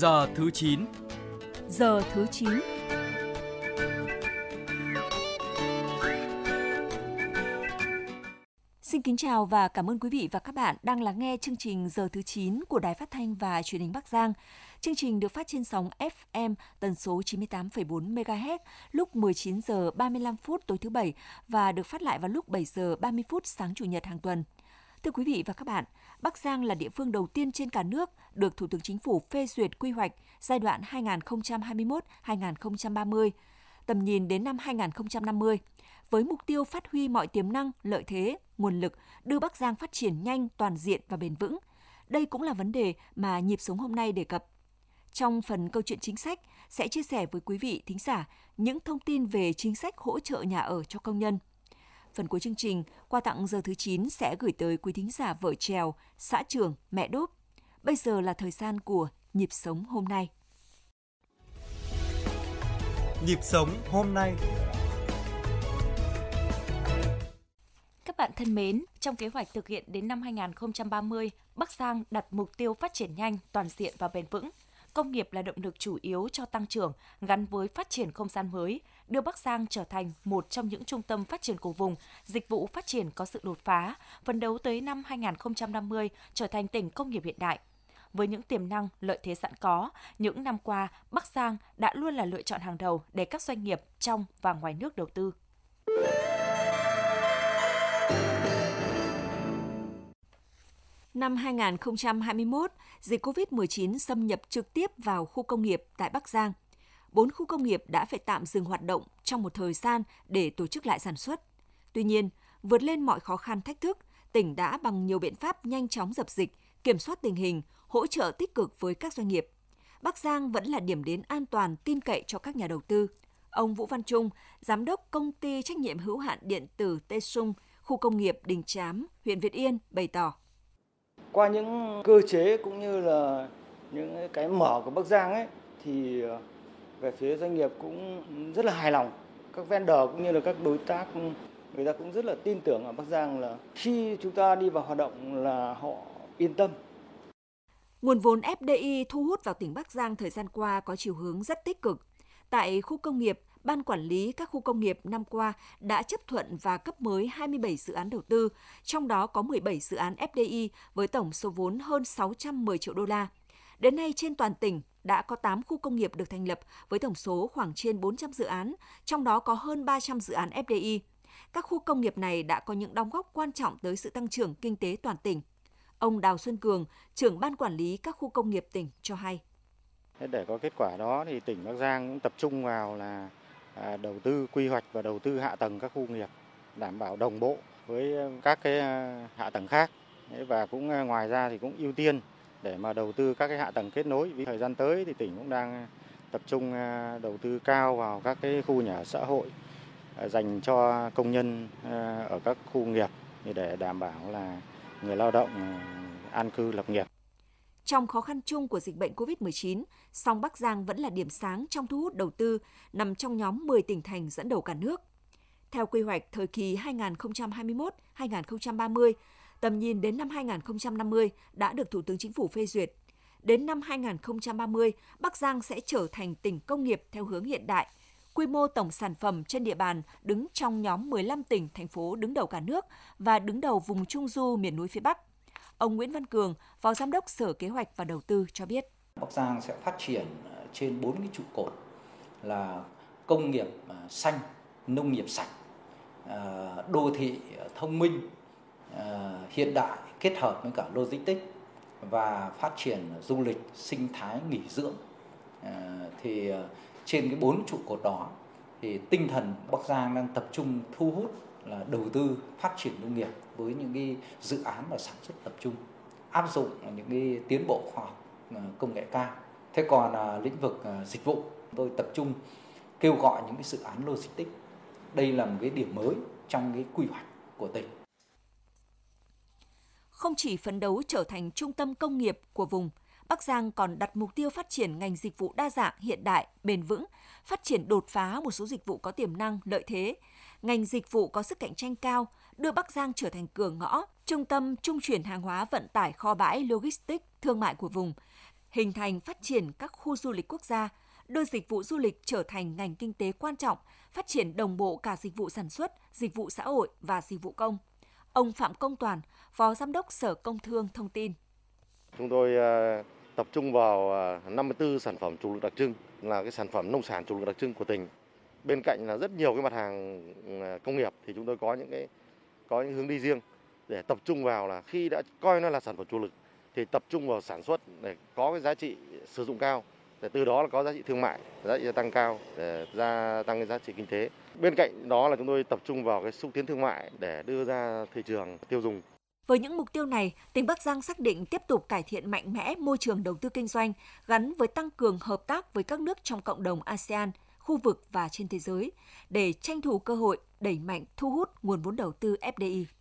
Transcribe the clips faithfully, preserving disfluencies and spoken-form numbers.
Giờ thứ chín. Giờ thứ chín. Xin kính chào và cảm ơn quý vị và các bạn đang lắng nghe chương trình Giờ thứ chín của Đài Phát thanh và Truyền hình Bắc Giang. Chương trình được phát trên sóng ép em tần số chín mươi tám phẩy bốn mê ga héc lúc mười chín giờ ba mươi lăm phút tối thứ Bảy và được phát lại vào lúc bảy giờ ba mươi phút sáng Chủ nhật hàng tuần. Thưa quý vị và các bạn, Bắc Giang là địa phương đầu tiên trên cả nước được Thủ tướng Chính phủ phê duyệt quy hoạch giai đoạn hai nghìn không trăm hai mươi mốt đến hai nghìn không trăm ba mươi, tầm nhìn đến năm hai nghìn không trăm năm mươi, với mục tiêu phát huy mọi tiềm năng, lợi thế, nguồn lực, đưa Bắc Giang phát triển nhanh, toàn diện và bền vững. Đây cũng là vấn đề mà Nhịp sống hôm nay đề cập. Trong phần câu chuyện chính sách, sẽ chia sẻ với quý vị thính giả những thông tin về chính sách hỗ trợ nhà ở cho công nhân. Phần cuối chương trình, quà tặng Giờ thứ chín sẽ gửi tới quý thính giả vợ chèo, xã trưởng, mẹ đốp. Bây giờ là thời gian của Nhịp sống hôm nay. Nhịp sống hôm nay. Các bạn thân mến, trong kế hoạch thực hiện đến năm hai nghìn không trăm ba mươi, Bắc Giang đặt mục tiêu phát triển nhanh, toàn diện và bền vững. Công nghiệp là động lực chủ yếu cho tăng trưởng gắn với phát triển không gian mới, đưa Bắc Giang trở thành một trong những trung tâm phát triển của vùng, dịch vụ phát triển có sự đột phá, phấn đấu tới năm hai nghìn không trăm năm mươi trở thành tỉnh công nghiệp hiện đại. Với những tiềm năng, lợi thế sẵn có, những năm qua, Bắc Giang đã luôn là lựa chọn hàng đầu để các doanh nghiệp trong và ngoài nước đầu tư. Năm hai nghìn không trăm hai mươi mốt, dịch covid mười chín xâm nhập trực tiếp vào khu công nghiệp tại Bắc Giang. Bốn khu công nghiệp đã phải tạm dừng hoạt động trong một thời gian để tổ chức lại sản xuất. Tuy nhiên, vượt lên mọi khó khăn thách thức, tỉnh đã bằng nhiều biện pháp nhanh chóng dập dịch, kiểm soát tình hình, hỗ trợ tích cực với các doanh nghiệp. Bắc Giang vẫn là điểm đến an toàn, tin cậy cho các nhà đầu tư. Ông Vũ Văn Trung, Giám đốc Công ty Trách nhiệm hữu hạn Điện tử Tê Sung, khu công nghiệp Đình Chám, huyện Việt Yên bày tỏ. Qua những cơ chế cũng như là những cái mở của Bắc Giang ấy, thì về phía doanh nghiệp cũng rất là hài lòng. Các vendor cũng như là các đối tác, người ta cũng rất là tin tưởng ở Bắc Giang là khi chúng ta đi vào hoạt động là họ yên tâm. Nguồn vốn ép đê i thu hút vào tỉnh Bắc Giang thời gian qua có chiều hướng rất tích cực. Tại khu công nghiệp, Ban Quản lý các khu công nghiệp năm qua đã chấp thuận và cấp mới hai mươi bảy dự án đầu tư, trong đó có mười bảy dự án ép đê i với tổng số vốn hơn sáu trăm mười triệu đô la. Đến nay trên toàn tỉnh đã có tám khu công nghiệp được thành lập với tổng số khoảng trên bốn trăm dự án, trong đó có hơn ba trăm dự án ép đê i. Các khu công nghiệp này đã có những đóng góp quan trọng tới sự tăng trưởng kinh tế toàn tỉnh. Ông Đào Xuân Cường, trưởng Ban Quản lý các khu công nghiệp tỉnh cho hay. Để có kết quả đó thì tỉnh Bắc Giang cũng tập trung vào là đầu tư quy hoạch và đầu tư hạ tầng các khu công nghiệp, đảm bảo đồng bộ với các cái hạ tầng khác. Và cũng ngoài ra thì cũng ưu tiên để mà đầu tư các cái hạ tầng kết nối. Vì thời gian tới thì tỉnh cũng đang tập trung đầu tư cao vào các cái khu nhà ở xã hội dành cho công nhân ở các khu công nghiệp để đảm bảo là người lao động an cư lập nghiệp. Trong khó khăn chung của dịch bệnh covid mười chín, song Bắc Giang vẫn là điểm sáng trong thu hút đầu tư, nằm trong nhóm mười tỉnh thành dẫn đầu cả nước. Theo quy hoạch thời kỳ hai nghìn không trăm hai mươi mốt đến hai nghìn không trăm ba mươi, tầm nhìn đến năm hai nghìn không trăm năm mươi đã được Thủ tướng Chính phủ phê duyệt. Đến năm hai nghìn không trăm ba mươi, Bắc Giang sẽ trở thành tỉnh công nghiệp theo hướng hiện đại. Quy mô tổng sản phẩm trên địa bàn đứng trong nhóm mười lăm tỉnh, thành phố đứng đầu cả nước và đứng đầu vùng Trung Du miền núi phía Bắc. Ông Nguyễn Văn Cường, Phó Giám đốc Sở Kế hoạch và Đầu tư cho biết. Bắc Giang sẽ phát triển trên bốn cái trụ cột là công nghiệp xanh, nông nghiệp sạch, đô thị thông minh, hiện đại kết hợp với cả logistics và phát triển du lịch, sinh thái, nghỉ dưỡng. Thì trên cái bốn trụ cột đó thì tinh thần Bắc Giang đang tập trung thu hút là đầu tư phát triển nông nghiệp với những cái dự án và sản xuất tập trung, áp dụng những cái tiến bộ khoa học công nghệ cao. Thế còn à, lĩnh vực à, dịch vụ, tôi tập trung kêu gọi những cái dự án logistics. Đây là một cái điểm mới trong cái quy hoạch của tỉnh. Không chỉ phấn đấu trở thành trung tâm công nghiệp của vùng, Bắc Giang còn đặt mục tiêu phát triển ngành dịch vụ đa dạng, hiện đại, bền vững, phát triển đột phá một số dịch vụ có tiềm năng, lợi thế. Ngành dịch vụ có sức cạnh tranh cao, đưa Bắc Giang trở thành cửa ngõ, trung tâm trung chuyển hàng hóa vận tải kho bãi logistics thương mại của vùng. hình thành phát triển các khu du lịch quốc gia, đưa dịch vụ du lịch trở thành ngành kinh tế quan trọng, phát triển đồng bộ cả dịch vụ sản xuất, dịch vụ xã hội và dịch vụ công. Ông Phạm Công Toàn, Phó Giám đốc Sở Công Thương thông tin. Chúng tôi tập trung vào năm mươi tư sản phẩm chủ lực đặc trưng, là cái sản phẩm nông sản chủ lực đặc trưng của tỉnh. Bên cạnh là rất nhiều cái mặt hàng công nghiệp thì chúng tôi có những cái có những hướng đi riêng để tập trung vào, là khi đã coi nó là sản phẩm chủ lực thì tập trung vào sản xuất để có cái giá trị sử dụng cao, để từ đó là có giá trị thương mại, giá trị gia tăng cao để gia tăng cái giá trị kinh tế. Bên cạnh đó là chúng tôi tập trung vào cái xúc tiến thương mại để đưa ra thị trường tiêu dùng. Với những mục tiêu này, tỉnh Bắc Giang xác định tiếp tục cải thiện mạnh mẽ môi trường đầu tư kinh doanh gắn với tăng cường hợp tác với các nước trong cộng đồng a sê an, khu vực và trên thế giới để tranh thủ cơ hội đẩy mạnh thu hút nguồn vốn đầu tư ép đê i.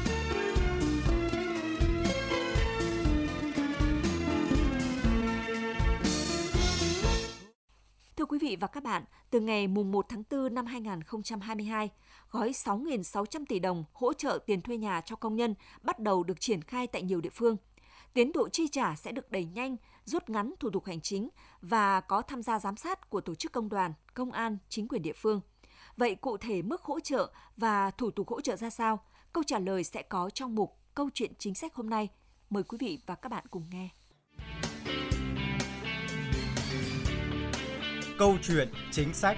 Thưa quý vị và các bạn, từ ngày mùng một tháng tư năm hai nghìn không trăm hai mươi hai, gói sáu nghìn sáu trăm tỷ đồng hỗ trợ tiền thuê nhà cho công nhân bắt đầu được triển khai tại nhiều địa phương. Tiến độ chi trả sẽ được đẩy nhanh, rút ngắn thủ tục hành chính và có tham gia giám sát của tổ chức công đoàn, công an, chính quyền địa phương. Vậy cụ thể mức hỗ trợ và thủ tục hỗ trợ ra sao? Câu trả lời sẽ có trong mục Câu chuyện chính sách hôm nay. Mời quý vị và các bạn cùng nghe. Câu chuyện chính sách.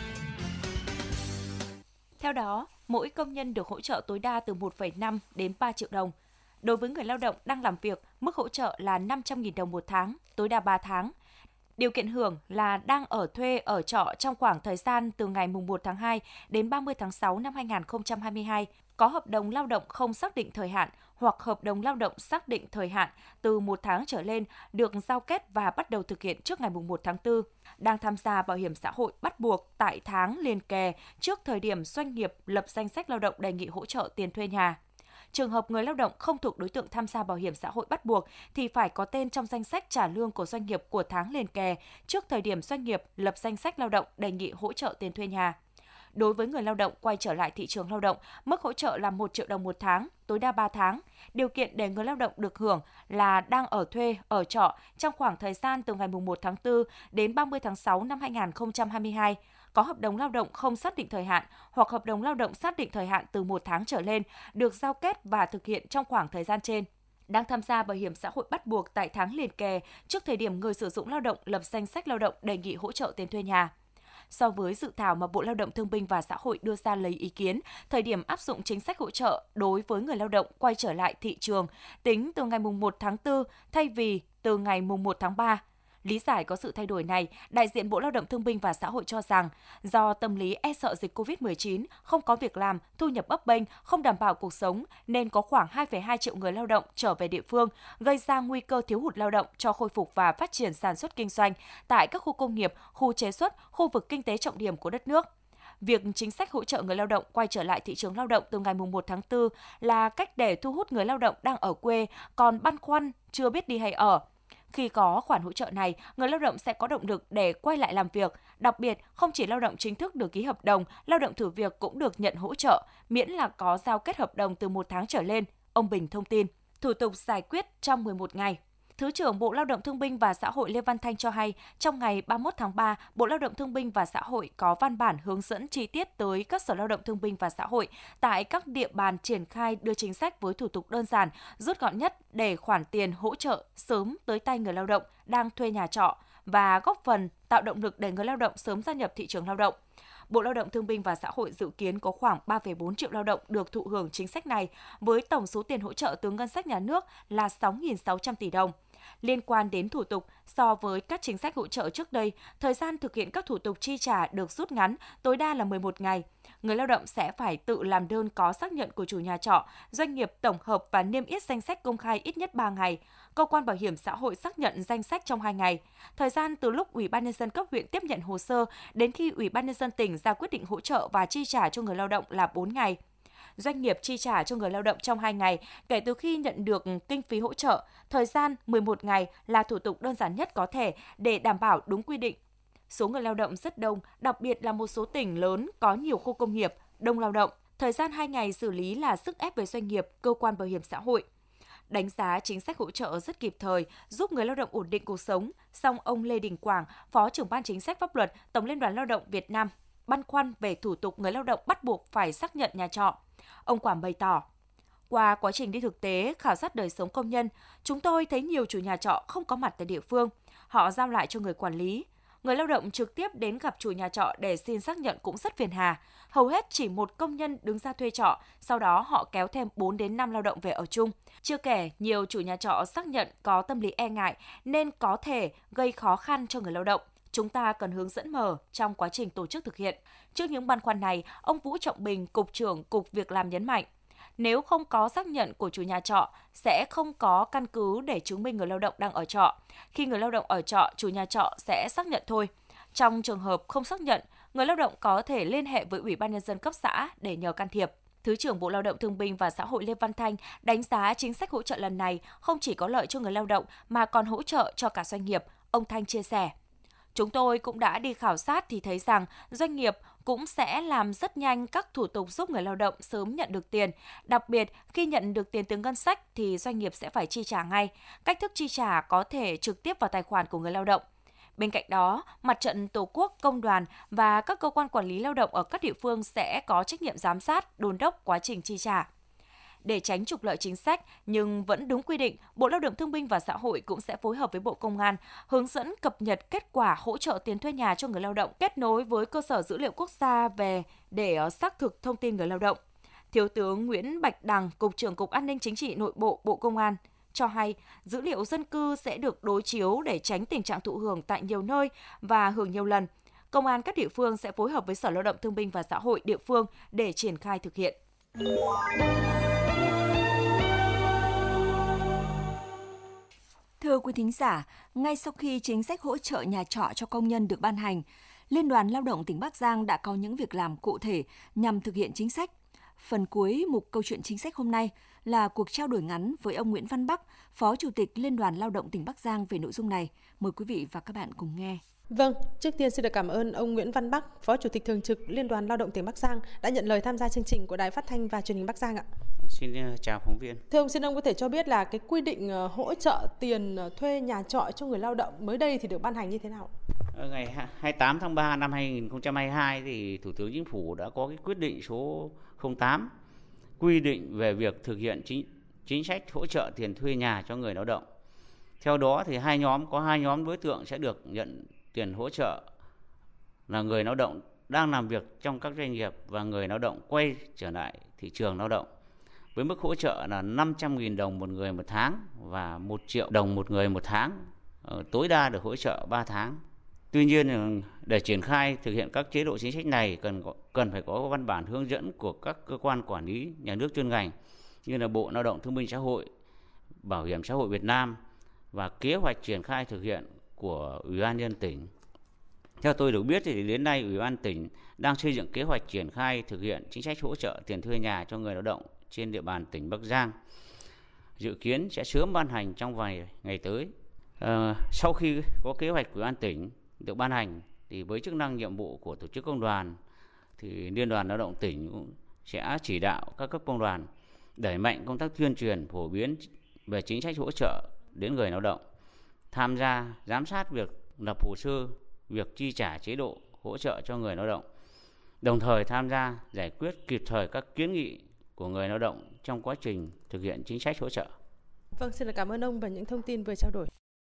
Theo đó, mỗi công nhân được hỗ trợ tối đa từ một phẩy năm đến ba triệu đồng. Đối với người lao động đang làm việc, mức hỗ trợ là năm trăm nghìn đồng một tháng, tối đa ba tháng. Điều kiện hưởng là đang ở thuê ở trọ trong khoảng thời gian từ ngày mùng một tháng hai đến ba mươi tháng sáu năm hai nghìn không trăm hai mươi hai, có hợp đồng lao động không xác định thời hạn hoặc hợp đồng lao động xác định thời hạn từ một tháng trở lên được giao kết và bắt đầu thực hiện trước ngày mùng một tháng tư, đang tham gia bảo hiểm xã hội bắt buộc tại tháng liền kề trước thời điểm doanh nghiệp lập danh sách lao động đề nghị hỗ trợ tiền thuê nhà. Trường hợp người lao động không thuộc đối tượng tham gia bảo hiểm xã hội bắt buộc thì phải có tên trong danh sách trả lương của doanh nghiệp của tháng liền kề trước thời điểm doanh nghiệp lập danh sách lao động đề nghị hỗ trợ tiền thuê nhà. Đối với người lao động quay trở lại thị trường lao động, mức hỗ trợ là một triệu đồng một tháng, tối đa ba tháng. Điều kiện để người lao động được hưởng là đang ở thuê, ở trọ trong khoảng thời gian từ ngày mùng một tháng tư đến ba mươi tháng sáu năm hai nghìn không trăm hai mươi hai, có hợp đồng lao động không xác định thời hạn hoặc hợp đồng lao động xác định thời hạn từ một tháng trở lên được giao kết và thực hiện trong khoảng thời gian trên. Đang tham gia bảo hiểm xã hội bắt buộc tại tháng liền kề trước thời điểm người sử dụng lao động lập danh sách lao động đề nghị hỗ trợ tiền thuê nhà. So với dự thảo mà Bộ Lao động Thương binh và Xã hội đưa ra lấy ý kiến, thời điểm áp dụng chính sách hỗ trợ đối với người lao động quay trở lại thị trường tính từ ngày mùng một tháng tư thay vì từ ngày mùng một tháng ba. Lý giải có sự thay đổi này, đại diện Bộ Lao động Thương binh và Xã hội cho rằng do tâm lý e sợ dịch covid mười chín, không có việc làm, thu nhập bấp bênh, không đảm bảo cuộc sống nên có khoảng hai phẩy hai triệu người lao động trở về địa phương, gây ra nguy cơ thiếu hụt lao động cho khôi phục và phát triển sản xuất kinh doanh tại các khu công nghiệp, khu chế xuất, khu vực kinh tế trọng điểm của đất nước. Việc chính sách hỗ trợ người lao động quay trở lại thị trường lao động từ ngày mùng một tháng tư là cách để thu hút người lao động đang ở quê còn băn khoăn chưa biết đi hay ở. Khi có khoản hỗ trợ này, người lao động sẽ có động lực để quay lại làm việc. Đặc biệt, không chỉ lao động chính thức được ký hợp đồng, lao động thử việc cũng được nhận hỗ trợ, miễn là có giao kết hợp đồng từ một tháng trở lên. Ông Bình thông tin, thủ tục giải quyết trong mười một ngày. Thứ trưởng Bộ Lao động Thương binh và Xã hội Lê Văn Thanh cho hay, trong ngày ba mươi mốt tháng ba, Bộ Lao động Thương binh và Xã hội có văn bản hướng dẫn chi tiết tới các Sở Lao động Thương binh và Xã hội tại các địa bàn triển khai đưa chính sách với thủ tục đơn giản, rút gọn nhất để khoản tiền hỗ trợ sớm tới tay người lao động đang thuê nhà trọ và góp phần tạo động lực để người lao động sớm gia nhập thị trường lao động. Bộ Lao động Thương binh và Xã hội dự kiến có khoảng ba phẩy bốn triệu lao động được thụ hưởng chính sách này, với tổng số tiền hỗ trợ từ ngân sách nhà nước là sáu nghìn sáu trăm tỷ đồng. Liên quan đến thủ tục, so với các chính sách hỗ trợ trước đây, thời gian thực hiện các thủ tục chi trả được rút ngắn, tối đa là mười một ngày. Người lao động sẽ phải tự làm đơn có xác nhận của chủ nhà trọ, doanh nghiệp tổng hợp và niêm yết danh sách công khai ít nhất ba ngày. Cơ quan bảo hiểm xã hội xác nhận danh sách trong hai ngày. Thời gian từ lúc Ủy ban nhân dân cấp huyện tiếp nhận hồ sơ đến khi Ủy ban nhân dân tỉnh ra quyết định hỗ trợ và chi trả cho người lao động là bốn ngày. Doanh nghiệp chi trả cho người lao động trong hai ngày kể từ khi nhận được kinh phí hỗ trợ, thời gian mười một ngày là thủ tục đơn giản nhất có thể để đảm bảo đúng quy định. Số người lao động rất đông, đặc biệt là một số tỉnh lớn có nhiều khu công nghiệp, đông lao động. Thời gian hai ngày xử lý là sức ép với doanh nghiệp, cơ quan bảo hiểm xã hội. Đánh giá chính sách hỗ trợ rất kịp thời, giúp người lao động ổn định cuộc sống, song ông Lê Đình Quảng, Phó trưởng ban chính sách pháp luật, Tổng Liên đoàn Lao động Việt Nam, băn khoăn về thủ tục người lao động bắt buộc phải xác nhận nhà trọ. Ông Quảng bày tỏ, qua quá trình đi thực tế, khảo sát đời sống công nhân, chúng tôi thấy nhiều chủ nhà trọ không có mặt tại địa phương. Họ giao lại cho người quản lý. Người lao động trực tiếp đến gặp chủ nhà trọ để xin xác nhận cũng rất phiền hà. Hầu hết chỉ một công nhân đứng ra thuê trọ, sau đó họ kéo thêm bốn đến năm lao động về ở chung. Chưa kể, nhiều chủ nhà trọ xác nhận có tâm lý e ngại nên có thể gây khó khăn cho người lao động. Chúng ta cần hướng dẫn mở trong quá trình tổ chức thực hiện. Trước những băn khoăn này, ông Vũ Trọng Bình, Cục trưởng Cục Việc làm nhấn mạnh, nếu không có xác nhận của chủ nhà trọ, sẽ không có căn cứ để chứng minh người lao động đang ở trọ. Khi người lao động ở trọ, chủ nhà trọ sẽ xác nhận thôi. Trong trường hợp không xác nhận, người lao động có thể liên hệ với Ủy ban Nhân dân cấp xã để nhờ can thiệp. Thứ trưởng Bộ Lao động Thương binh và Xã hội Lê Văn Thanh đánh giá chính sách hỗ trợ lần này không chỉ có lợi cho người lao động mà còn hỗ trợ cho cả doanh nghiệp. Ông Thanh chia sẻ, chúng tôi cũng đã đi khảo sát thì thấy rằng doanh nghiệp cũng sẽ làm rất nhanh các thủ tục giúp người lao động sớm nhận được tiền. Đặc biệt, khi nhận được tiền từ ngân sách thì doanh nghiệp sẽ phải chi trả ngay. Cách thức chi trả có thể trực tiếp vào tài khoản của người lao động. Bên cạnh đó, Mặt trận Tổ quốc, công đoàn và các cơ quan quản lý lao động ở các địa phương sẽ có trách nhiệm giám sát, đôn đốc quá trình chi trả. Để tránh trục lợi chính sách nhưng vẫn đúng quy định, Bộ Lao động Thương binh và Xã hội cũng sẽ phối hợp với Bộ Công an hướng dẫn cập nhật kết quả hỗ trợ tiền thuê nhà cho người lao động, kết nối với cơ sở dữ liệu quốc gia về để xác thực thông tin người lao động. Thiếu tướng Nguyễn Bạch Đằng, Cục trưởng Cục An ninh Chính trị Nội bộ Bộ Công an cho hay, dữ liệu dân cư sẽ được đối chiếu để tránh tình trạng thụ hưởng tại nhiều nơi và hưởng nhiều lần. Công an các địa phương sẽ phối hợp với Sở Lao động Thương binh và Xã hội địa phương để triển khai thực hiện. Thưa quý thính giả, ngay sau khi chính sách hỗ trợ nhà trọ cho công nhân được ban hành, Liên đoàn Lao động tỉnh Bắc Giang đã có những việc làm cụ thể nhằm thực hiện chính sách. Phần cuối mục câu chuyện chính sách hôm nay là cuộc trao đổi ngắn với ông Nguyễn Văn Bắc, Phó Chủ tịch Liên đoàn Lao động tỉnh Bắc Giang về nội dung này. Mời quý vị và các bạn cùng nghe. Vâng, trước tiên xin được cảm ơn ông Nguyễn Văn Bắc, Phó Chủ tịch Thường trực Liên đoàn Lao động tỉnh Bắc Giang đã nhận lời tham gia chương trình của Đài Phát thanh và Truyền hình Bắc Giang ạ. Xin chào phóng viên. Thưa ông, xin ông có thể cho biết là cái quy định hỗ trợ tiền thuê nhà trọ cho người lao động mới đây thì được ban hành như thế nào? Ngày hai mươi tám tháng ba năm hai nghìn không trăm hai mươi hai thì Thủ tướng Chính phủ đã có cái quyết định số không tám quy định về việc thực hiện chính chính sách hỗ trợ tiền thuê nhà cho người lao động. Theo đó thì hai nhóm có hai nhóm đối tượng sẽ được nhận tiền hỗ trợ là người lao động đang làm việc trong các doanh nghiệp và người lao động quay trở lại thị trường lao động. Với mức hỗ trợ là năm trăm nghìn đồng một người một tháng và một triệu đồng một người một tháng, tối đa được hỗ trợ ba tháng. Tuy nhiên, để triển khai thực hiện các chế độ chính sách này cần có, cần phải có văn bản hướng dẫn của các cơ quan quản lý nhà nước chuyên ngành như là Bộ Lao động Thương binh Xã hội, Bảo hiểm xã hội Việt Nam và kế hoạch triển khai thực hiện của Ủy ban nhân dân tỉnh. Theo tôi được biết thì đến nay Ủy ban tỉnh đang xây dựng kế hoạch triển khai thực hiện chính sách hỗ trợ tiền thuê nhà cho người lao động trên địa bàn tỉnh Bắc Giang. Dự kiến sẽ sớm ban hành trong vài ngày tới. À, sau khi có kế hoạch của Ủy ban tỉnh được ban hành thì với chức năng nhiệm vụ của tổ chức công đoàn thì Liên đoàn Lao động tỉnh cũng sẽ chỉ đạo các cấp công đoàn đẩy mạnh công tác tuyên truyền phổ biến về chính sách hỗ trợ đến người lao động, tham gia giám sát việc lập hồ sơ, việc chi trả chế độ hỗ trợ cho người lao động, đồng thời tham gia giải quyết kịp thời các kiến nghị của người lao động trong quá trình thực hiện chính sách hỗ trợ. Vâng, xin cảm ơn ông về những thông tin vừa trao đổi.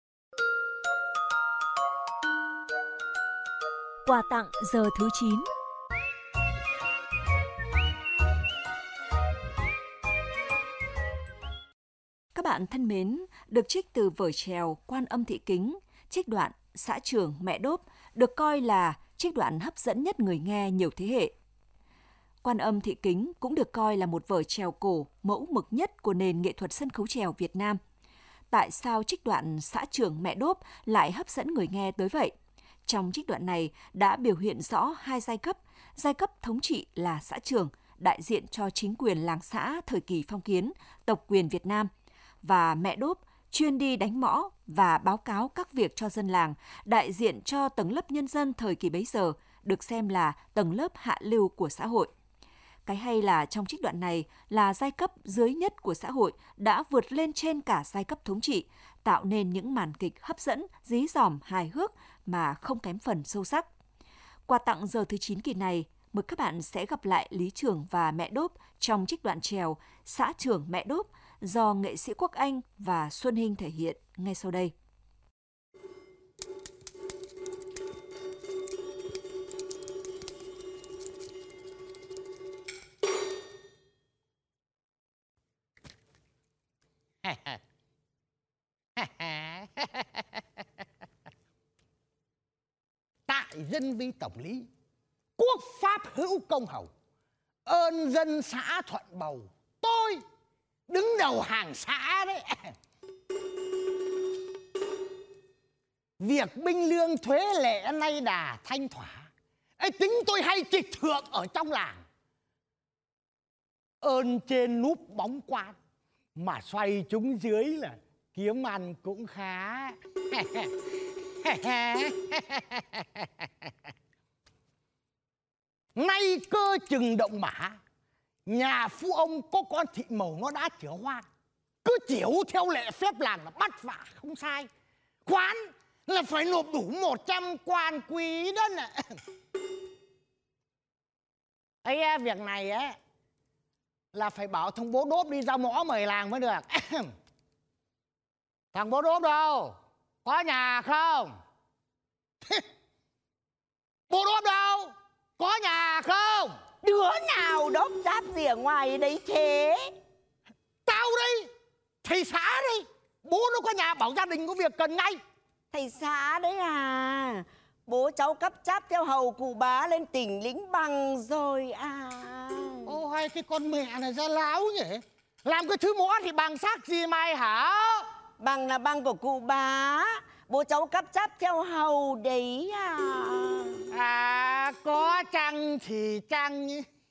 Quà tặng giờ thứ chín. Các bạn thân mến, được trích từ vở chèo Quan Âm Thị Kính, trích đoạn Xã Trường Mẹ Đốp được coi là trích đoạn hấp dẫn nhất người nghe nhiều thế hệ. Quan Âm Thị Kính cũng được coi là một vở chèo cổ mẫu mực nhất của nền nghệ thuật sân khấu chèo Việt Nam. Tại sao trích đoạn Xã Trường Mẹ Đốp lại hấp dẫn người nghe tới vậy? Trong trích đoạn này đã biểu hiện rõ hai giai cấp, giai cấp thống trị là xã trưởng, đại diện cho chính quyền làng xã thời kỳ phong kiến, tộc quyền Việt Nam, và mẹ Đốp, chuyên đi đánh mõ và báo cáo các việc cho dân làng, đại diện cho tầng lớp nhân dân thời kỳ bấy giờ, được xem là tầng lớp hạ lưu của xã hội. Cái hay là trong trích đoạn này là giai cấp dưới nhất của xã hội đã vượt lên trên cả giai cấp thống trị, tạo nên những màn kịch hấp dẫn, dí dỏm, hài hước mà không kém phần sâu sắc. Quà tặng giờ thứ chín kỳ này, mời các bạn sẽ gặp lại Lý Trưởng và Mẹ Đốp trong trích đoạn chèo Xã Trưởng Mẹ Đốp do nghệ sĩ Quốc Anh và Xuân Hinh thể hiện ngay sau đây. Tại dân vi tổng lý, quốc pháp hữu công hầu, ơn dân xã thuận bầu, tôi đứng đầu hàng xã đấy. Việc binh lương thuế lệ nay đà thanh thỏa, ấy tính tôi hay trịch thượng ở trong làng. Ơn trên núp bóng quan, mà xoay chúng dưới là kiếm ăn cũng khá. Nay cơ chừng động mã, nhà phu ông có con thị màu nó đã chữa hoang. Cứ chiếu theo lệ phép làng là bắt vạ không sai. Khoán là phải nộp đủ một trăm quan quý đó nè. Ấy việc này ấy là phải bảo thằng bố Đốp đi ra mõ mời làng mới được. Thằng bố Đốp đâu? Có nhà không? Bố Đốp đâu? Có nhà không? Đứa nào đốp cháp gì ở ngoài đấy thế? Tao đây, thầy xã đây. Bố nó có nhà bảo gia đình có việc cần ngay. Thầy xã đấy à? Bố cháu cấp cháp theo hầu cụ bá lên tỉnh Lĩnh Bằng rồi à? Ô hay cái con mẹ này ra láo nhỉ. Làm cái thứ mõ thì bằng xác gì mày hả? Bằng là bằng của cụ bá. Bố cháu cấp cháp theo hầu đấy à? À có chăng thì chăng.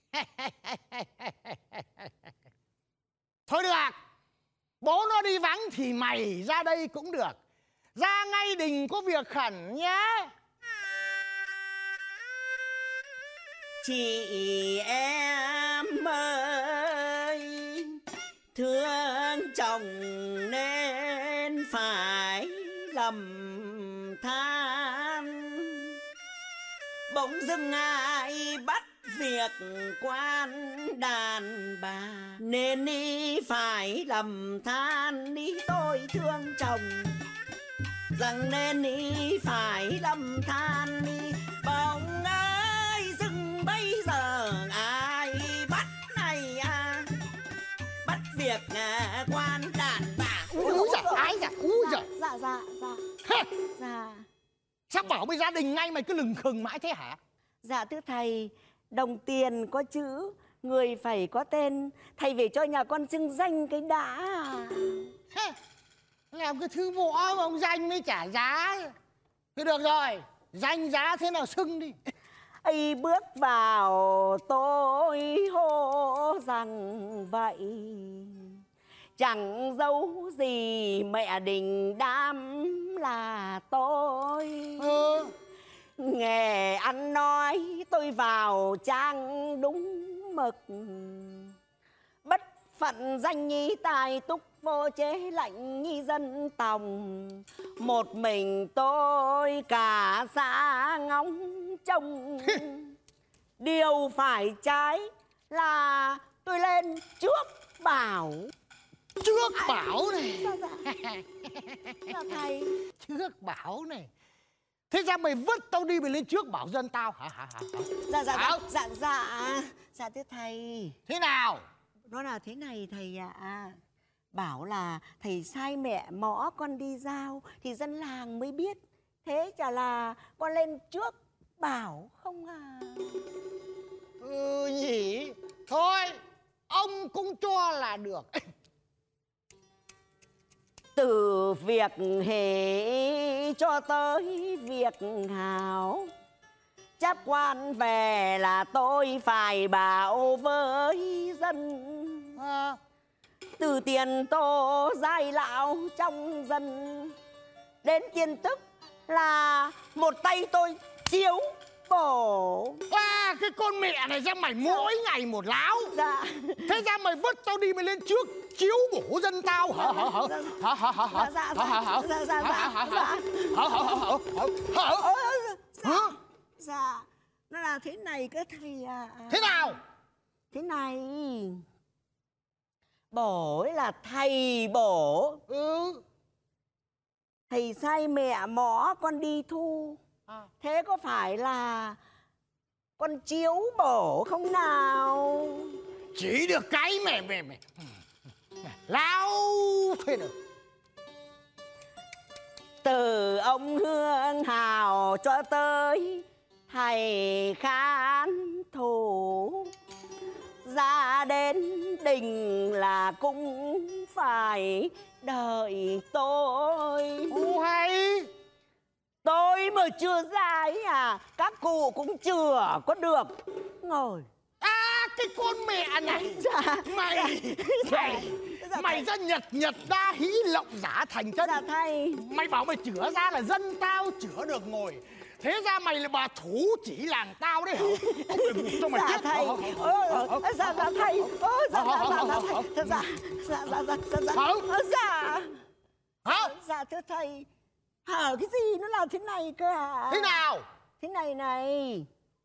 Thôi được, bố nó đi vắng thì mày ra đây cũng được. Ra ngay đình có việc khẩn nhé. Chị em ơi, thương chồng nên phải lầm than. Bỗng dưng ai bắt việc quan đàn bà, nên đi phải lầm than đi. Tôi thương chồng rằng nên đi phải lầm than đi. Bỗng ơi dưng bây giờ ai bắt này à, bắt việc à, quan đàn bà. Úi giời, ai dạ, úi giời. Dạ, dạ, dạ, dạ. Sao bảo với gia đình ngay mày cứ lừng khừng mãi thế hả? Dạ thưa thầy, đồng tiền có chữ, người phải có tên. Thầy về cho nhà con xưng danh cái đã. Làm cái thứ võ mà ông danh mới trả giá. Thôi được rồi, danh giá thế nào xưng đi. ấy bước vào tôi hô rằng vậy, chẳng giấu gì mẹ đình đám là tôi. Ừ. Nghề ăn nói tôi vào trang đúng mực, bất phận danh nhi tài túc vô chế lạnh nhi dân tòng. Một mình tôi cả xã ngóng trông. Điều phải trái là tôi lên trước bảo. Trước bảo này. Dạ, dạ. Dạ thầy. Trước bảo này. Thế ra mày vứt tao đi mày lên trước bảo dân tao hả hả hả? Dạ dạ dạ dạ dạ dạ thưa thầy. Thế nào? Nó là thế này thầy ạ. À. Bảo là thầy sai mẹ mõ con đi giao thì dân làng mới biết. Thế chả là con lên trước bảo không à? Ừ nhỉ. Thôi ông cũng cho là được. Từ việc hề cho tới việc hào, chắp quan về là tôi phải bảo với dân. À. Từ tiền tô giai lão trong dân đến tiền tức là một tay tôi chiếu bổ. À, cái con mẹ này ra mày mỗi ngày một láo. Dạ. Thế ra mày vứt tao đi mày lên trước chiếu bổ dân tao hả hả hả hả hả hả hả Dạ hả hả hả dạ dạ dạ hả hả dạ hả hả hả hả hả hả dạ nó là thế này cơ thầy à. Thế nào? Thế này, bổ ấy là thầy bổ. Ừ. Thầy sai mẹ mỏ con đi thu. À. Thế có phải là con chiếu bổ không nào? Chỉ được cái mẹ mẹ mẹ lao thế nào. Từ ông Hương Hào cho tới thầy khán thủ, ra đến đình là cũng phải đợi tôi. Ô hay. Tôi mà chưa ra ấy à, các cụ cũng chưa có được ngồi. À, cái con mẹ này. Dạ. Mày Dạ. Mày Dạ, Mày thầy. ra nhật nhật ra hí lộng giả thành chân. Dạ thầy. Mày bảo mày chữa ra là dân tao chữa được ngồi. Thế ra mày là bà thủ chỉ làng tao đấy hả? Ông mày ngủ cho mày Dạ chết. thầy. Ơ, dạ dạ thầy. Ơ, dạ dạ dạ dạ thầy. Dạ dạ dạ dạ dạ dạ. Hả? Ơ, dạ. Hả? Dạ thưa thầy. Hả, cái gì nó là thế này cơ hả? Thế nào? Thế này này.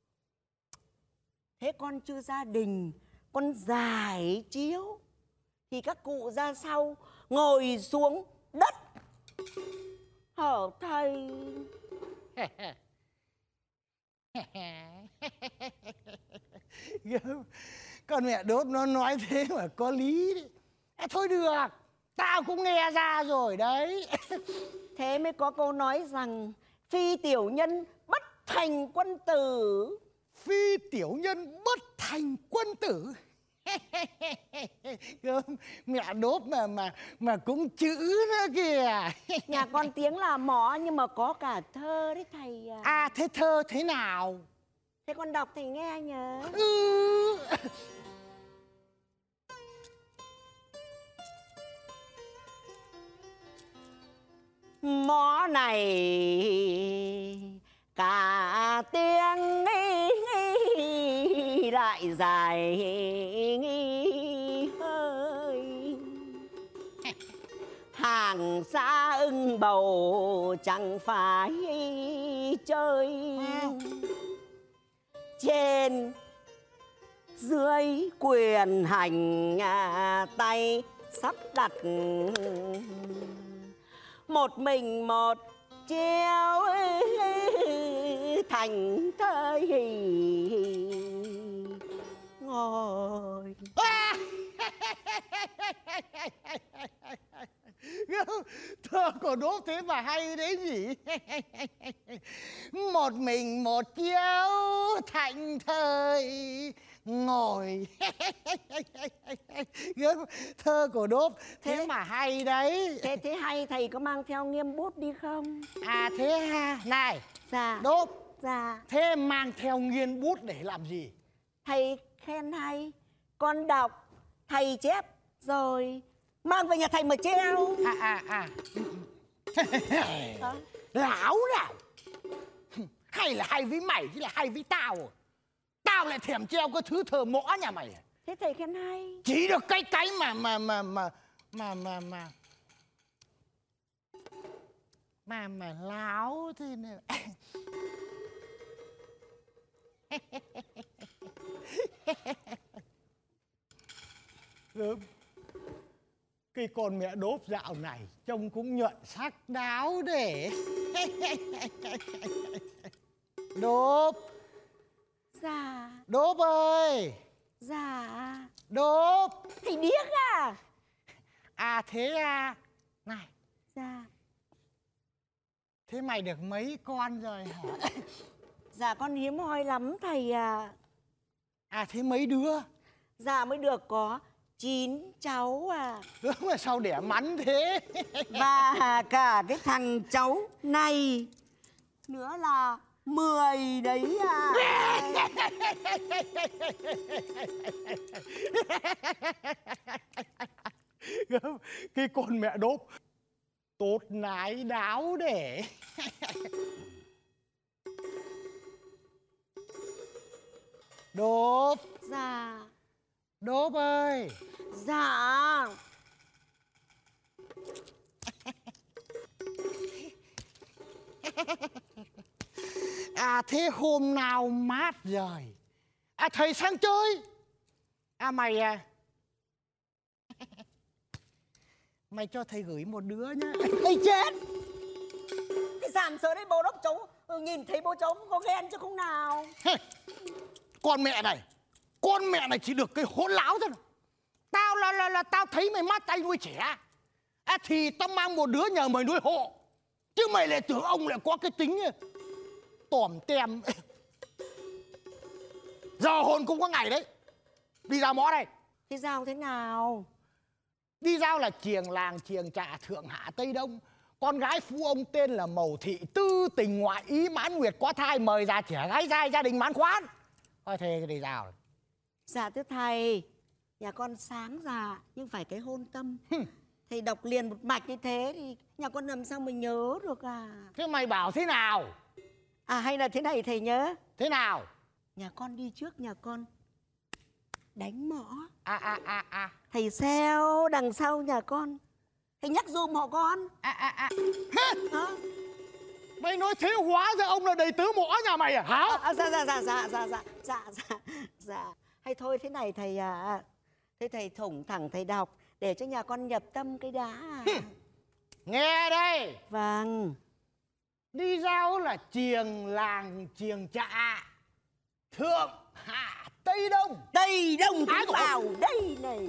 Thế con chưa ra đình, con giải chiếu thì các cụ ra sau ngồi xuống đất. Hở thầy. Con mẹ đốt nó nói thế mà có lý đấy. À, thôi được, tao cũng nghe ra rồi đấy. Thế mới có câu nói rằng phi tiểu nhân bất thành quân tử. Phi tiểu nhân bất thành quân tử. Mẹ đốt mà mà mà cũng chữ nữa kìa. Nhà con tiếng là mõ nhưng mà có cả thơ đấy thầy à. À, thế thơ thế nào? Thế con đọc thầy nghe nhớ. Ừ. Mõ này cả tiếng lại dài hơi. Hàng xa ưng bầu chẳng phải chơi. Trên dưới quyền hành tay sắp đặt, một mình một chiếu thành thơi ngồi. Thơ của đốt thế mà hay đấy nhỉ. Một mình một chiếu thành thơi ngồi. Thơ của đốt thế, thế mà hay đấy. Thế thế hay, thầy có mang theo nghiêm bút đi không? À thế ha. Này. Dạ. Đốt. Dạ. Thế mang theo nghiên bút để làm gì? Thầy khen hay, con đọc, thầy chép rồi mang về nhà thầy mà treo. À à à. Láo nào. Hay là hay với mày chứ là hay với tao. Tao lại thèm treo cái thứ thờ mõ nhà mày. Thế thầy khen hay. Chỉ được cái cái mà mà mà mà mà mà mà mà mà láo thế này. Cái con mẹ đốp dạo này trông cũng nhuận sắc đáo để. Đốp. Dạ. Đốp ơi. Dạ. Đốp. Thầy điếc à? À thế à. Này. Dạ. Thế mày được mấy con rồi hả? Dạ con hiếm hoi lắm thầy à. À thế mấy đứa? Dạ mới được có chín cháu à. Ơ mà sao đẻ mắn thế? Và cả cái thằng cháu này nữa là mười đấy à. Cái con mẹ đốp tốt nái đáo để. Đốp. Dạ. Đốp ơi. Dạ. À thế hôm nào mát rồi à thầy sang chơi. À mày à mày cho thầy gửi một đứa nhá. Thầy chết. Cái sàn sớ đấy bố đốc cháu nhìn thấy bố cháu có ghen chứ không nào. Con mẹ này, con mẹ này chỉ được cái hỗn láo thôi. Tao là là là tao thấy mày mát tay nuôi trẻ. À thì tao mang một đứa nhờ mày nuôi hộ. Chứ mày lại tưởng ông lại có cái tính tòm tem. Giờ hồn cũng có ngày đấy. Đi giao mõ đây. Đi giao thế nào? Đi giao là chiềng làng chiềng trạ thượng hạ tây đông. Con gái phú ông tên là Mầu Thị, tư tình ngoại ý mãn nguyệt có thai, mời già trẻ gái trai gia đình mãn khoán. Thôi thế đi giao. Dạ thưa thầy, nhà con sáng già nhưng phải cái hôn tâm. Thầy đọc liền một mạch như thế thì nhà con làm sao mà nhớ được à? Thế mày bảo thế nào? À hay là thế này thầy nhớ. Thế nào? Nhà con đi trước nhà con đánh mõ. À à à à. Thầy xeo đằng sau nhà con. Thầy nhắc dùm họ con. À à à. Hả? Mày nói thế hóa ra ông là đầy tớ mõ nhà mày à hả? À, à, dạ dạ dạ dạ dạ dạ dạ dạ dạ. Hay thôi thế này thầy à. Thế thầy thủng thẳng thầy đọc để cho nhà con nhập tâm cái đá à. Nghe đây. Vâng. Đi giao là chiềng làng chiềng trạ thượng hạ tây đông. Tây đông cũng vào đây này.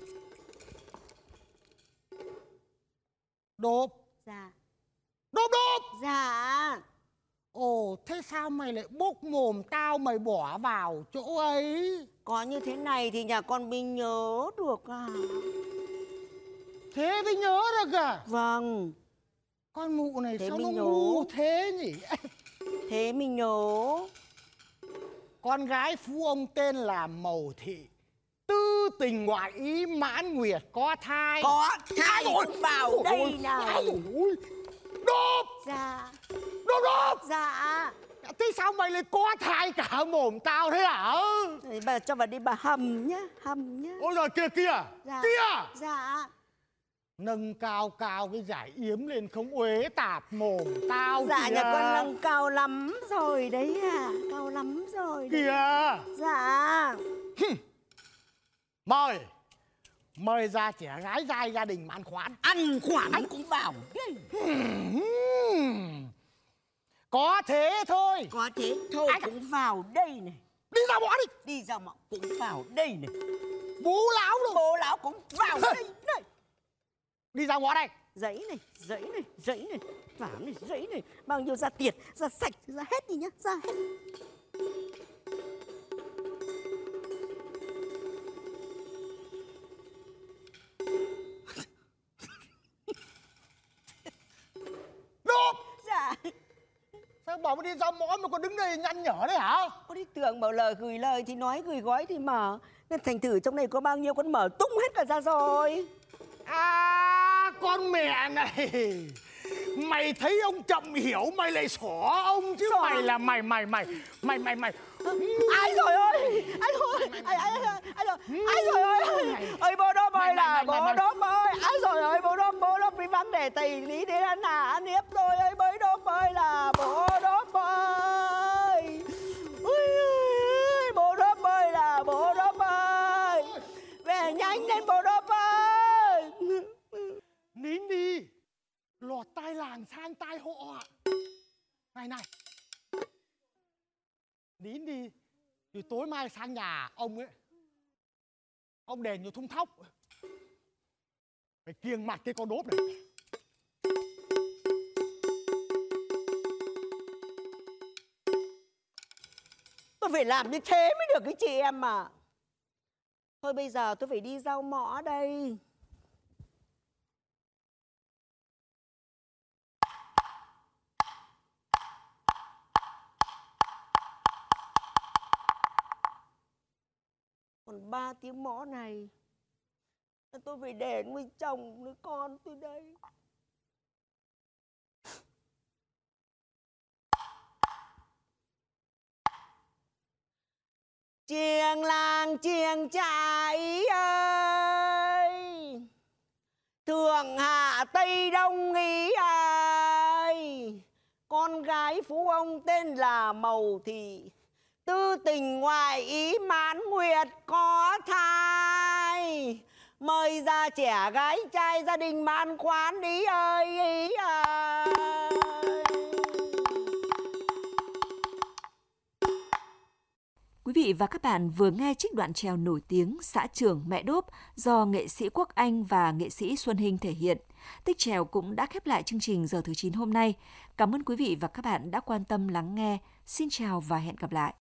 Đốp. Dạ. Đốp đốp. Dạ. Ồ thế sao mày lại bốc mồm tao mày bỏ vào chỗ ấy? Có như thế này thì nhà con mới nhớ được à. Thế mới nhớ được à? Vâng. Con mụ này thế sao nó nhớ. ngu thế nhỉ? Thế mình nhớ. Con gái phú ông tên là Mầu Thị, tư tình ngoại ý mãn nguyệt có thai. Có thai cũng vào ôi, đây ôi, này. Ôi, Đốp. Dạ. Đốp đốp. Dạ. Thế sao mày lại có thai cả mồm tao thế hả? Bà cho bà đi bà hầm nhá, hầm nhá. Ôi giời kia kia. Dạ. Kia. Dạ. Nâng cao cao cái giải yếm lên không uế tạp mồm tao. Dạ kìa. nhà con nâng cao lắm rồi đấy à. Cao lắm rồi đấy. Kìa. Dạ. Mời. Mời ra trẻ gái trai gia đình ăn khoán. Ăn khoản anh cũng vào. Có thế thôi. Có thế thôi anh cũng vào đây này. Đi ra mõ đi. Đi ra mõ cũng vào đây này. Bố lão đâu. Bố lão cũng vào đây này. Đi ra mõ đây. Giấy này, giấy này, giấy này, vào này, giấy này. Bao nhiêu ra tiền, ra sạch, ra hết đi nhá, ra hết. Đốp. Dạ. Sao bảo đi ra mõ mà còn đứng đây nhăn nhở đấy hả? Có đi tưởng bảo lời gửi lời thì nói, gửi gói thì mở. Nên thành thử trong này có bao nhiêu con mở tung hết cả ra rồi. À con mẹ này. Mày thấy ông Trọng hiểu mày lại xỏ ông chứ. Xỏ. Mày là mày mày mày mày mày mày ai rồi ơi ai rồi ai ai ai rồi ai rồi ơi ơi bố đốp ơi là bố đốp ơi ai rồi ơi bố đốp bố đốp đi vắng để tỷ lý để ăn hả ăn hiếp tôi ơi bố đốp ơi là bố đốp ơi ui bố đốp ơi là bố đốp ơi về nhanh lên bố đốp ơi. Nín đi. Lọt tai làng sang tai họ. Này này. Nín đi. Thì tối mai sang nhà ông ấy. Ông đèn nhiều thung thóc. Phải kiêng mặt cái con đốp này. Tôi phải làm như thế mới được cái chị em mà. Thôi bây giờ tôi phải đi rau mõ đây. Còn ba tiếng mõ này tôi phải để nuôi chồng nuôi con tôi đây. Chị chàng chiêng trai ơi, thượng hạ tây đông ý ơi, con gái phú ông tên là Mầu Thị, tư tình ngoại ý mãn nguyệt có thai, mời ra trẻ gái trai gia đình mãn khoán ý ơi ý ơi. Quý vị và các bạn vừa nghe trích đoạn chèo nổi tiếng Xã Trưởng Mẹ Đốp do nghệ sĩ Quốc Anh và nghệ sĩ Xuân Hinh thể hiện. Tích chèo cũng đã khép lại chương trình giờ thứ chín hôm nay. Cảm ơn quý vị và các bạn đã quan tâm lắng nghe. Xin chào và hẹn gặp lại.